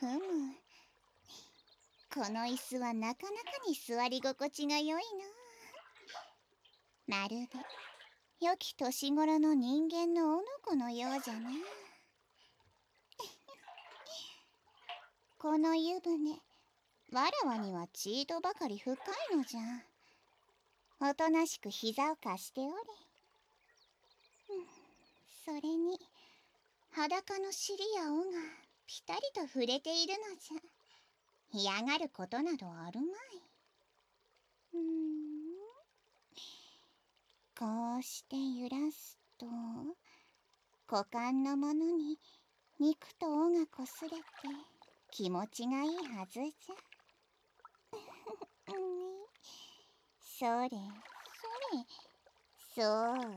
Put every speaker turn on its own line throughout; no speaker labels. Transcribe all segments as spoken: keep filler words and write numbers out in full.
ふむ。この椅子はなかなかに座り心地が良いな。まるで良き年頃の人間のおのこのようじゃな。この湯船、わらわにはちいとばかり深いのじゃ。おとなしく膝を貸しておれ。それに裸の尻や尾がぴたりと触れているのじゃ。嫌がることなどあるまい。うーんこうして揺らすと股間のものに肉と尾がこすれて気持ちがいいはずじゃ。それそれそうれ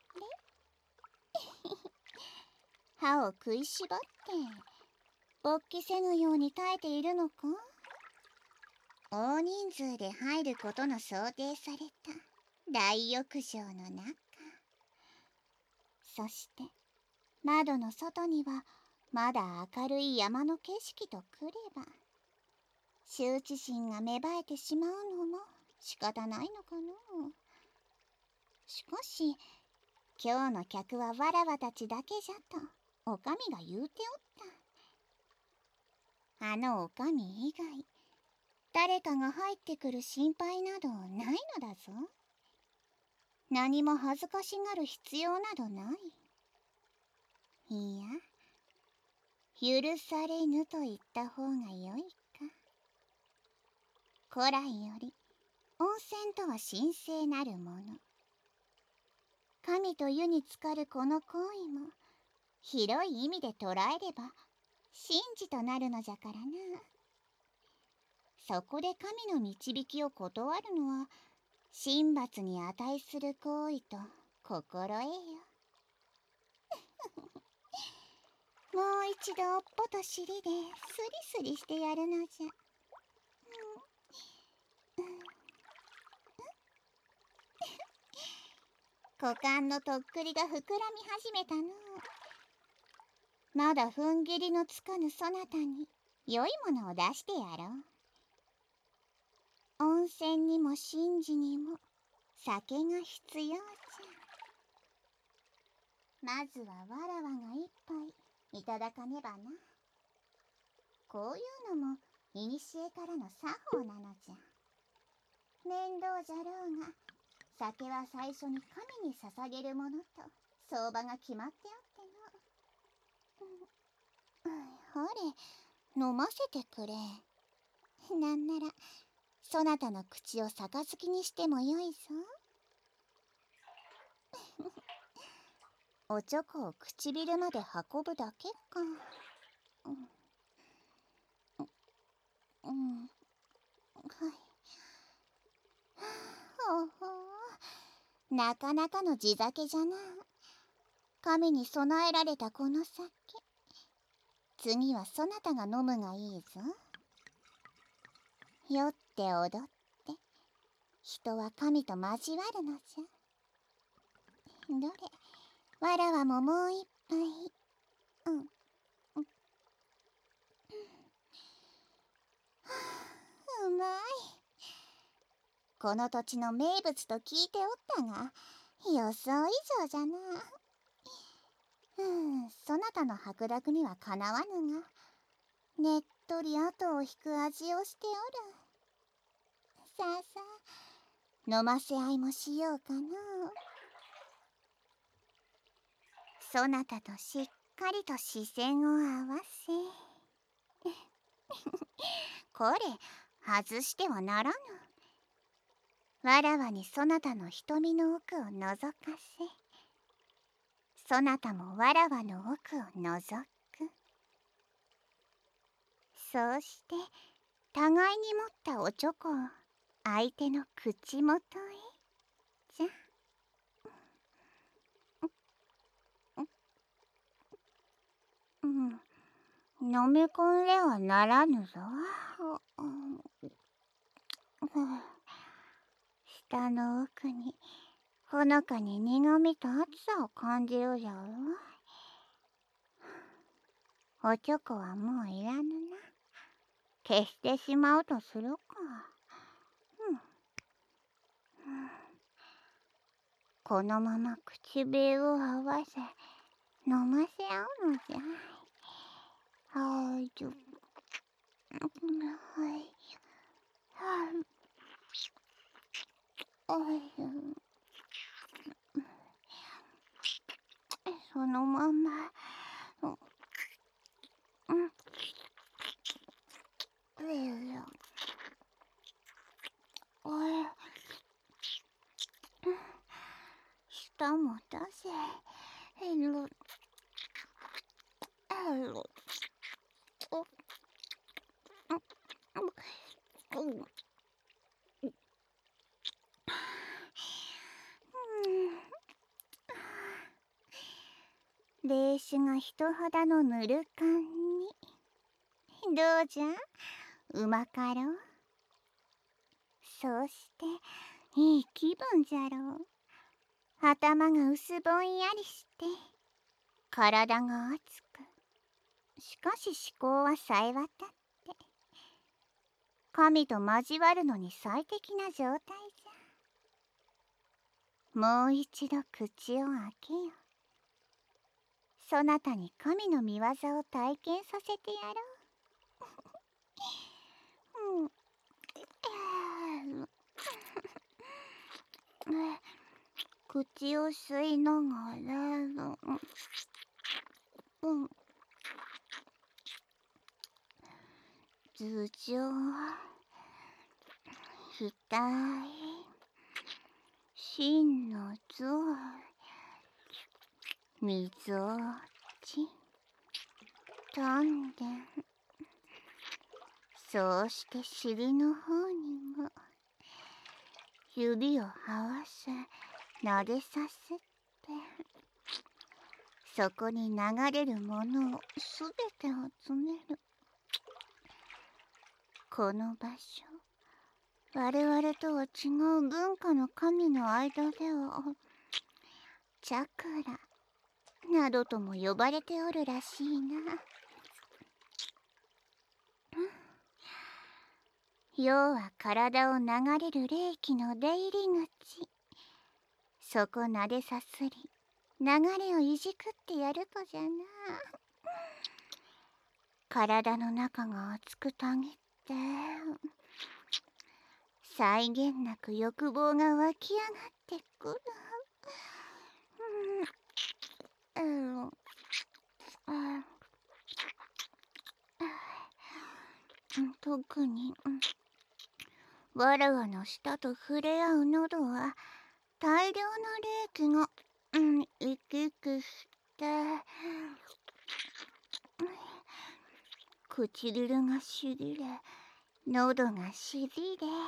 歯を食いしばって勃起せぬように耐えているのか。大人数で入ることの想定された大浴場の中。そして窓の外にはまだ明るい山の景色とくれば羞恥心が芽生えてしまうのも仕方ないのかの。しかし今日の客はわらわたちだけじゃとおかみが言うておった。あのおかみ以外誰かが入ってくる心配などないのだぞ。何も恥ずかしがる必要などない。いや、許されぬと言った方がよいか。古来より温泉とは神聖なるもの。神と湯に浸かるこの行為も広い意味で捉えれば神事となるのじゃからな。そこで神の導きを断るのは神罰に値する行為と心得よ。もう一度おっぽと尻でスリスリしてやるのじゃ。股間のとっくりが膨らみ始めたの。まだ踏ん切りのつかぬそなたに良いものを出してやろう。温泉にも神事にも酒が必要じゃ。まずはわらわが一杯いただかねばな。こういうのもいにしえからの作法なのじゃ。面倒じゃろうが酒は最初に神に捧げるものと相場が決まっておっての。ほれ飲ませてくれ。なんならそなたの口を杯にしてもよいぞ。おちょこを唇まで運ぶだけか。うん、うん、はい。ほほう、なかなかの地酒じゃな。神に備えられたこの酒、次はそなたが飲むがいいぞ。酔って踊って人は神と交わるのじゃ。どれ、わらわももう一杯。うん、うん、うまい。この土地の名物と聞いておったが予想以上じゃな。うん、そなたの白濁にはかなわぬがねっとり後を引く味をしておる。さあさあ飲ませ合いもしようかの。そなたとしっかりと視線を合わせこれ外してはならぬ。わらわにそなたの瞳の奥を覗かせそなたもわらわの奥を覗く。そうして互いに持ったおちょこを相手の口元へじゃ。うん、飲み込んではならぬぞ。舌の奥にほのかに苦みと熱さを感じるじゃろ。おちょこはもういらぬな。 消してしまうとするか。うん、このまま唇を合わせ飲ませ合うのじゃ。はい、ちょ、はい、はい、はい、そのまま、うん、うん、おい、舌も出せ。へろ、へろ、お、うん、うん、霊酒が人肌のぬる感に。どうじゃ、うまかろう。そうしていい気分じゃろう。頭が薄ぼんやりして体が熱く、しかし思考はさえ渡って神と交わるのに最適な状態じゃ。もう一度口を開けよ。そなたに神の見業を体験させてやろう。うん、口を吸いながら、うん、頭上、額、心の像、みぞおち、丹田、そうして尻の方にも指を合わせ撫でさせて、そこに流れるものをすべて集める。この場所、我々とは違う文化の神の間ではチャクラなどとも呼ばれておるらしいな。要は体を流れる霊気の出入り口。そこなでさすり、流れをいじくってやるとじゃな。体の中が熱くたぎって、際限なく欲望が湧き上がってくる。うん、うん、特に、わらわの舌と触れ合う喉は大量の冷気が、うん、生き生きして、唇がしびれ、喉がしびれ、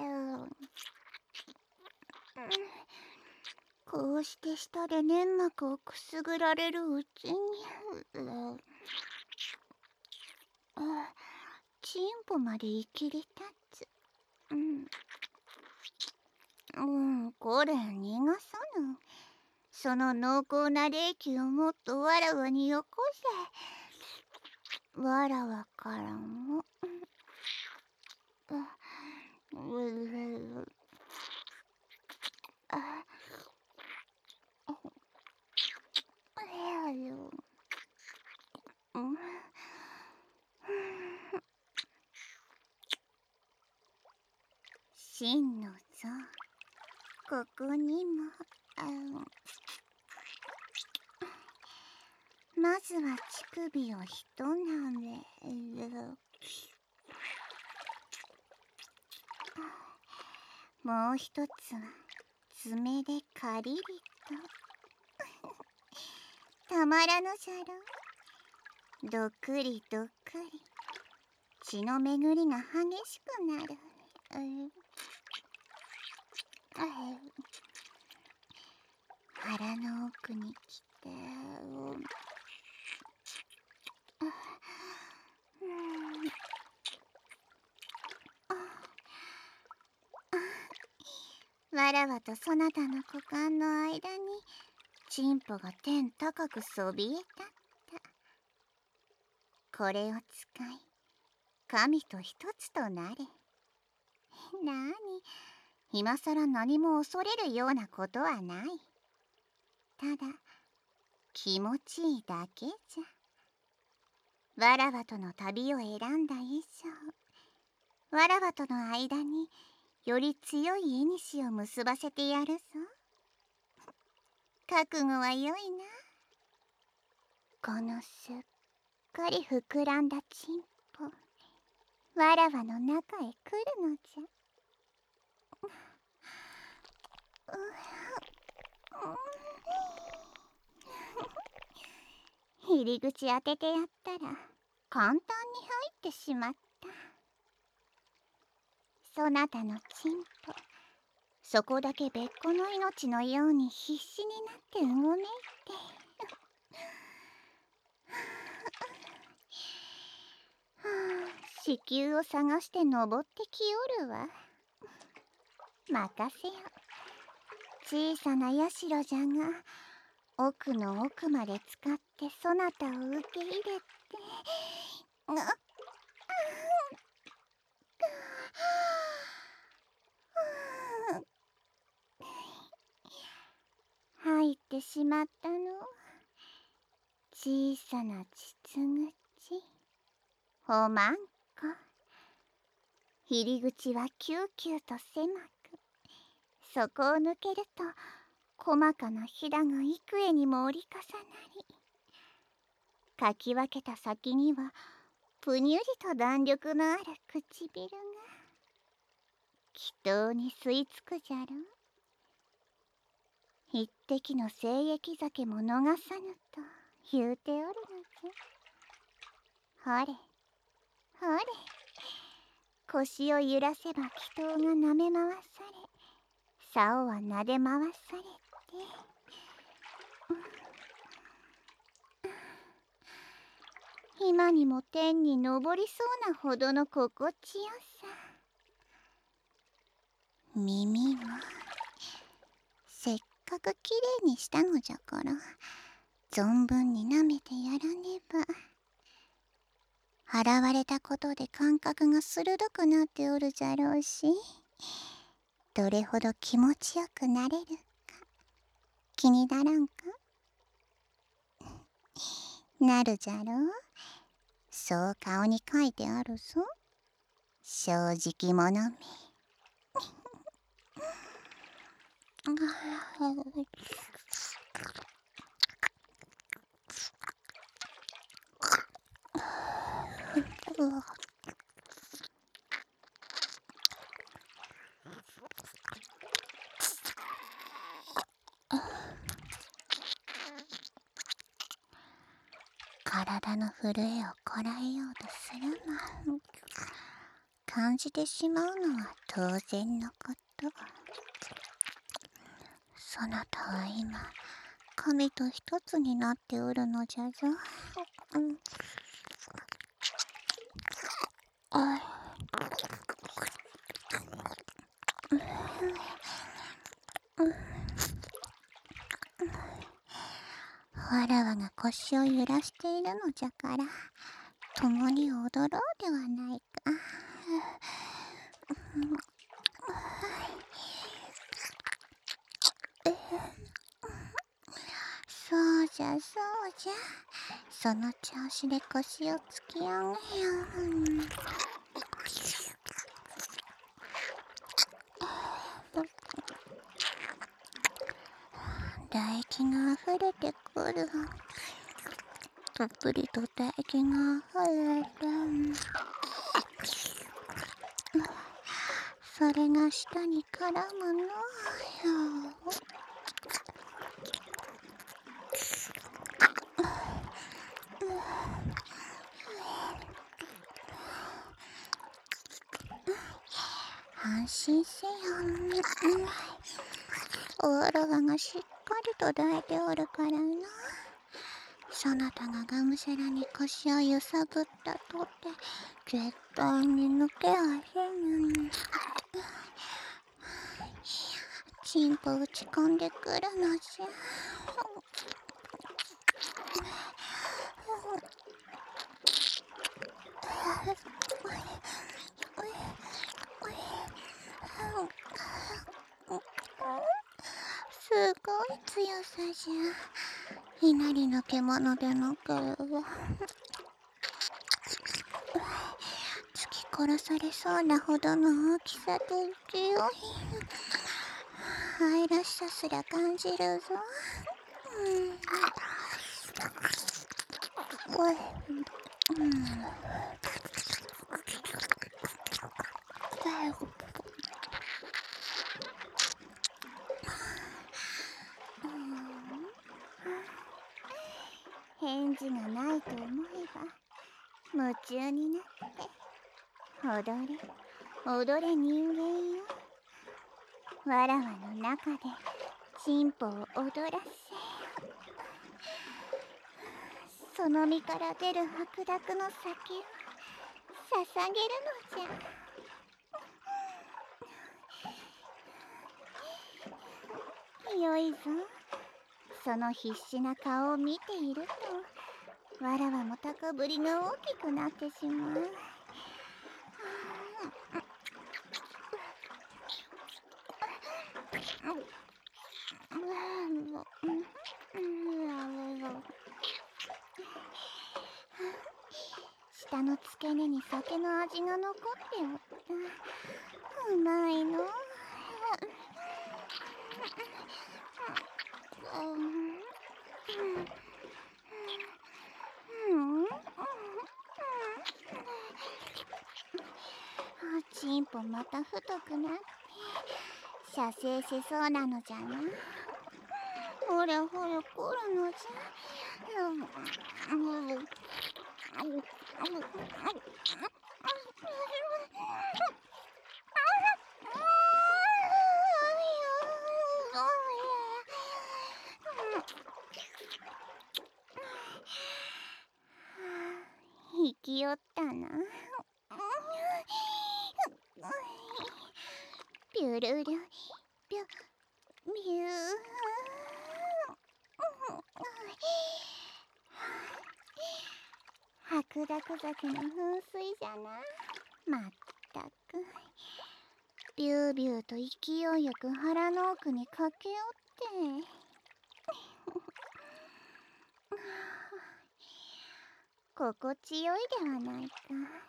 こうして舌で粘膜をくすぐられるうちに、チンポまでいきり立つ。うん、うん、これ逃がさぬ。その濃厚な霊気をもっとわらわによこせ。わらわからも。真の像、ここにも。まずは乳首をひとなめ。もう一つは爪でカリリと。たまらぬじゃろ。どっくりどっくり血の巡りが激しくなる。腹の奥に来て、わらわとそなたの股間の間にチンポが天高くそびえ立った。これを使い神と一つとなれ。なに、今さら何も恐れるようなことはない。ただ気持ちいいだけじゃ。わらわとの旅を選んだ以上、わらわとの間により強い縁を結ばせてやるぞ。覚悟は良いな。このすっかり膨らんだチンポ、わらわの中へ来るのじゃ。入り口当ててやったら簡単に入ってしまった。そなたのチンポ、そこだけ別個の命のように必死になってうごめいて子宮を探して登ってきおるわ。任せよ。小さな社じゃが、奥の奥まで使ってそなたを受け入れて、あっ入ってしまったの。小さな膣口、おまんこ。入り口はキューキューと狭く、そこを抜けると細かなひだが幾重にも折り重なり、かき分けた先にはぷにゅりと弾力のある唇が祈祷に吸い付くじゃろ。一滴の精液酒も逃さぬと言うておるのじゃ。ほれほれ、腰を揺らせば祈祷が舐め回され、竿は撫で回されて、今にも天に昇りそうなほどの心地よさ。耳もせっかくきれいにしたのじゃから、存分に舐めてやらねば。払われたことで感覚が鋭くなっておるじゃろうし、どれほど気持ちよくなれるか気にならんか。なるじゃろう。そう顔に書いてあるぞ。正直者め。体の震えをこらえようとするも、感じてしまうのは当然のこと。そなたは今神と一つになっておるのじゃぞ。うん、あわらわが腰を揺らしているのじゃから、共に踊ろうではないか。そうじゃそうじゃ、その調子で腰を突き上げよう。唾液が溢れてくる。たっぷりと唾液が溢れて、それが舌に絡むのよ。安心せよ。おわらわがしっかりと抱いておるからな。そなたががむしゃらに腰を揺さぶったとて絶対に抜けはせぬ。チンポ打ち込んでくるのじゃ。 強さじゃ稲荷の獣でなければ突き殺されそうなほどの大きさで強い愛らしさすら感じるぞ。うん、おい、うん、返事がないと思えば夢中になって踊れ踊れ人間よ。わらわの中でチンポを踊らせ、その身から出る白濁の酒を捧げるのじゃ。よいぞ。その必死な顔を見ているとわらわも高ぶりが大きくなってしまう。舌の付け根に酒の味が残っておった。うまいの。チンポまた太くなって射精しそうなのじゃな。ほらほら来るのじゃ。生きよったな。ピュルルピュビュー。白濁酒の噴水じゃな。まったくビュービューと勢いよく腹の奥に駆け寄って心地よいではないか。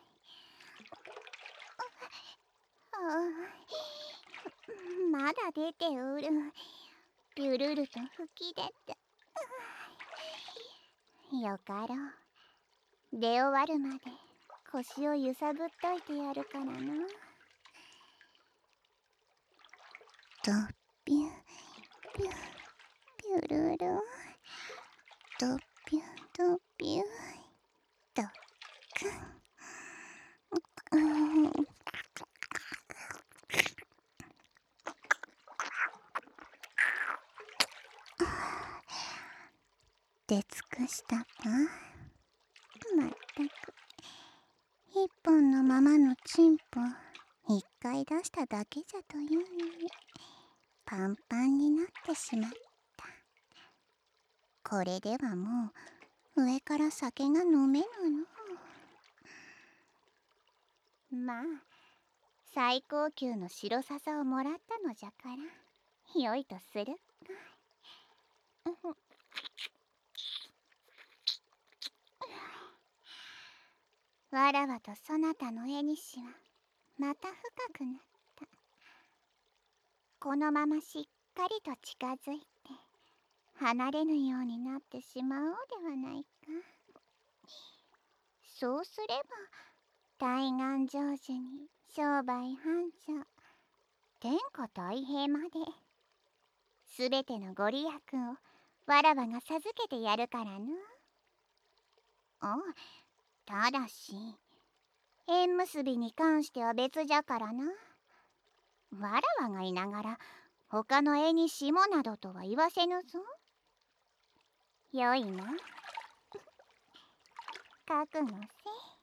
まだ出ておる。ピュルルと吹き出た。よかろう。出終わるまで腰を揺さぶっといてやるからな。ドピュピュピュルルドピュドピュドクン。出尽くしたか。まったく一本のままのチンポ一回出しただけじゃというのにパンパンになってしまった。これではもう上から酒が飲めぬの。まあ最高級の白笹をもらったのじゃからよいとする。わらわとそなたの縁はまた深くなった。このまましっかりと近づいて離れぬようになってしまおうではないか。そうすれば大願成就に商売繁盛天下太平まですべてのご利益をわらわが授けてやるからな。おう、ただし縁結びに関しては別じゃからな。わらわがいながら他の絵にしもなどとは言わせぬぞ。よいな。覚悟せ。